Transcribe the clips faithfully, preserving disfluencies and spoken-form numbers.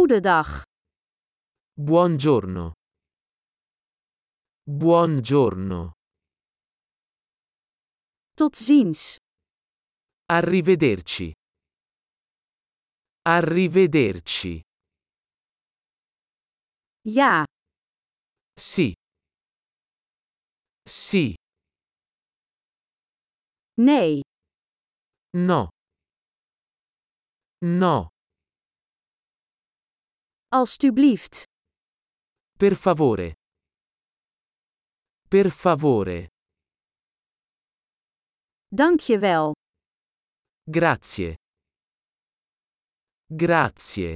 Goedendag. Buongiorno. Buongiorno. Tot ziens. Arrivederci. Arrivederci. Ja. Sì. Sì. Nee. No. No. Alstublieft. Per favore. Per favore. Dank je wel. Grazie. Grazie.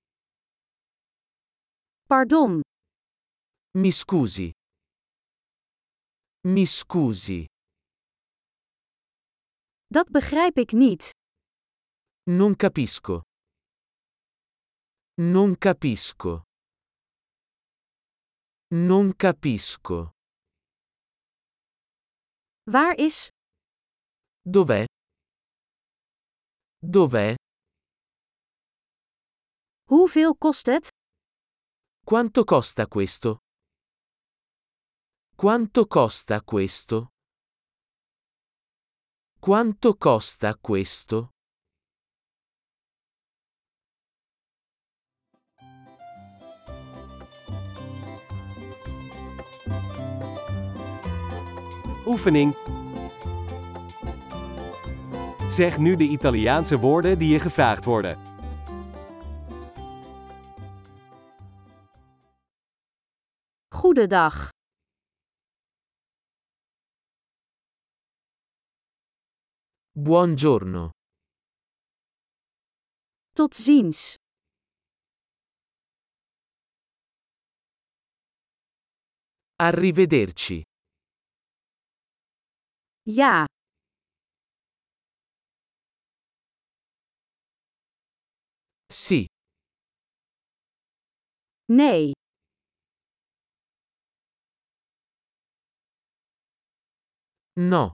Pardon. Mi scusi. Mi scusi. Dat begrijp ik niet. Non capisco. Non capisco. Non capisco. Waar is? Dov'è? Dov'è? Hoeveel kost het? Quanto costa questo? Quanto costa questo? Quanto costa questo? Oefening. Zeg nu de Italiaanse woorden die je gevraagd worden. Goedendag. Buongiorno. Tot ziens. Arrivederci. Ja. Sì. Nee. No.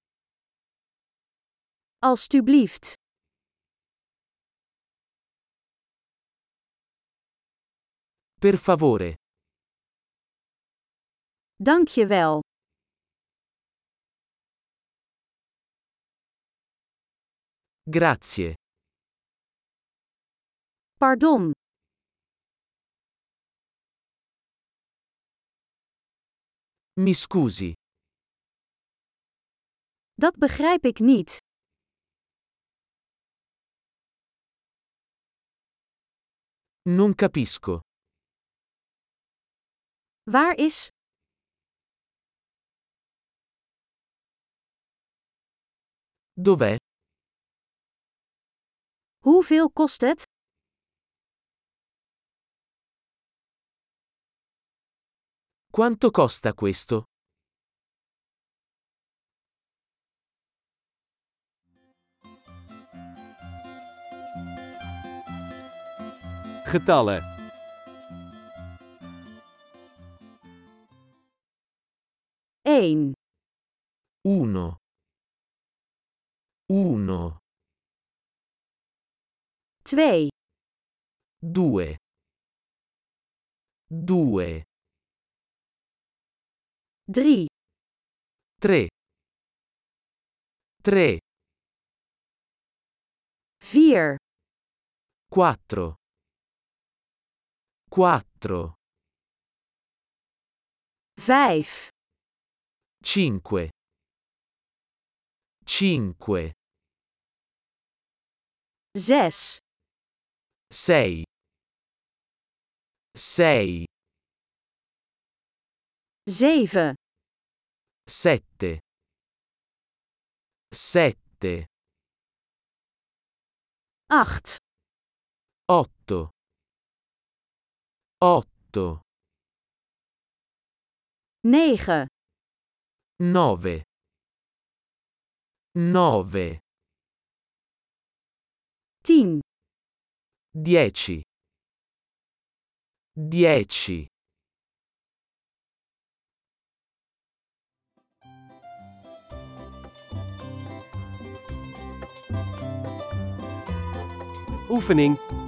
Alstublieft. Per favore. Dank je wel. Grazie. Pardon. Mi scusi. Dat begrijp ik niet. Non capisco. Waar is? Dov'è? Hoeveel kost het? Quanto costa questo? Getallen. één. Uno. Uno. twee. Due. Due. drie. Tre. Tre. vier. Quattro. Quattro. vijf. Cinque. Cinque. zes. Sei. Sei. zeven. Sette. Sette. acht. Otto. Otto. negen. Nove. Nove. tien. Dieci. Dieci. Oefening.